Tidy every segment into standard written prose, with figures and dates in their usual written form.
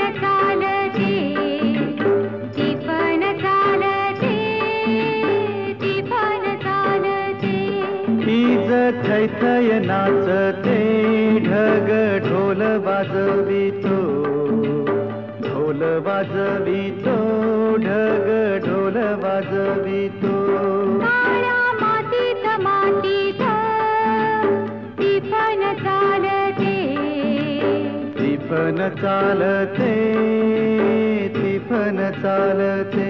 चालते टिपण चालते टिपण चालते हीच थैथय नाचते ढग ढोल वाजवितो ढोल वाजवितो ढग ढोल वाजवितो काळ्या मातीत मातीत टिपण चालते टिपण चालते टिपण चालते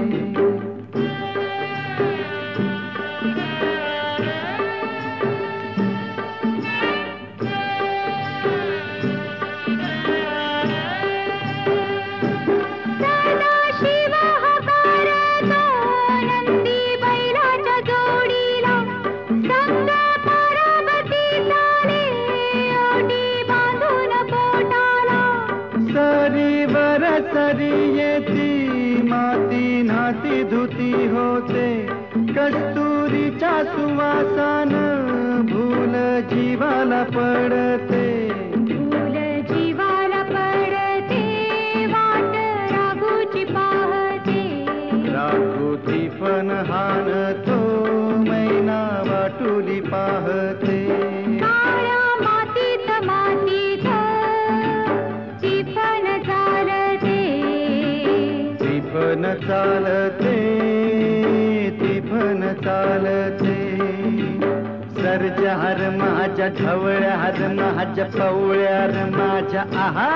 सदाशिव हकारतो नंदी बैलाच्या जोडीला संग पार्वती चाले ओटी बांधून पोटाला सरीवर सरी येती माती नाती धुती होते कस्तुरीच्या सुवासान भूल जीवाला पडते फूल जीवाला पडते वाट राघूची पाहते राघुती पण हानतो मैना वाटुली पाहते काळ्या मातीत मातीत टिपण चालते टिपण चालते टिपण चालते सर्जहार माझ्या ढवळ्यार माझ्या पवळ्यार माझ्या आहा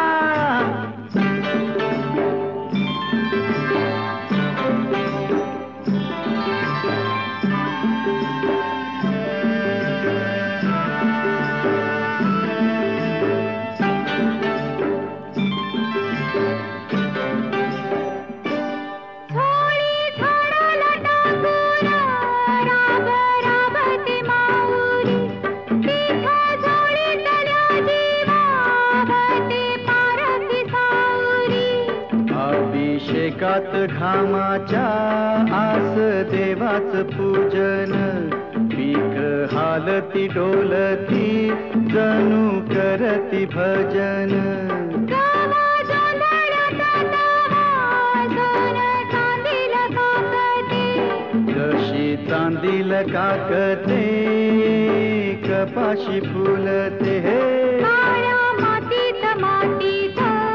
झोळी झाडाला टाकून राब राबते माऊली तिथं झोळीतल्या जीवावते पारखी सावली अभिषेकात घामाच्या आस देवाच पूजन पीक हालती डोलती जणू करती भजन गावा जोंधळ्यात वाजून चांदील काकते जशी चांदील काकते कपाशी फुलते काळ्या मातीत मातीत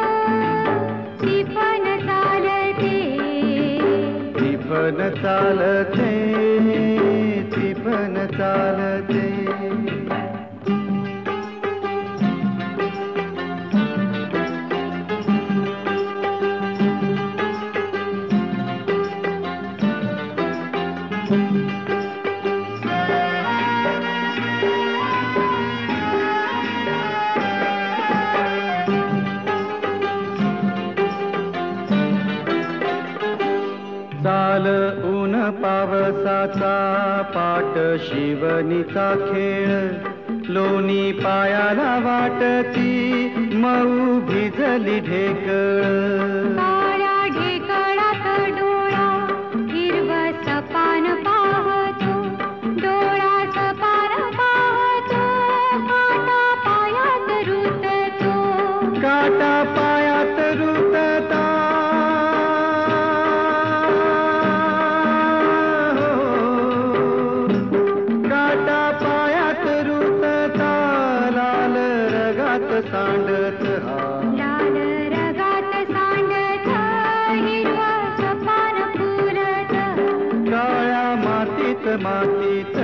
टिपण चालते टिपण चालते टिपण चालते चाल ऊन पावसाचा पाट शिवनीचा खेळ लोणी पायाला वाटती मऊ भिजली ढेकळ काळ्या ढेकळात डोळा हिरवस पान पाहतो डोळा सपान पाहतो काटा पायात रुततो काटा पायात रुतता काटा पायात रुतता लाल रगात सांडत हा लाल रगात सांडत हिरवस पान फुलत काळ्या मातीत मातीत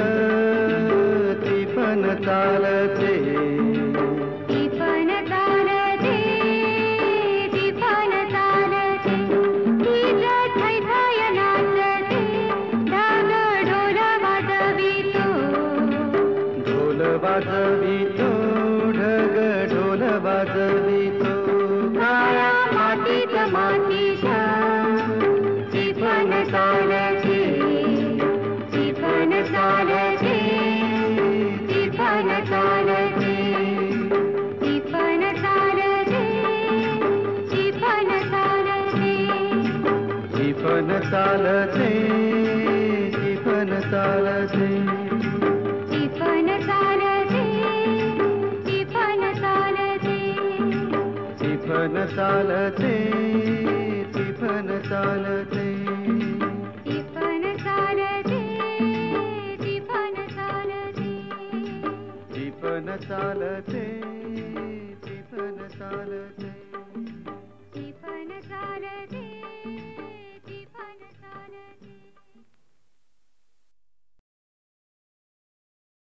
टिपण चालते टिपण चालते टिपण चालते हीच थैथय नाचते ढग ढोल वाजवितो ढोल वाजवितो ढग ढोल वाजवितो काळ्या मातीत मातीत टिपण चालते टिपण चालते टिपण चालते टिपण चालते टिपण चालते टिपण चालते टिपण चालते टिपण चालते टिपण चालते टिफन चालते टिफन चालते टिफन चालते टिफन चालते टिफन चालते टिफन चालते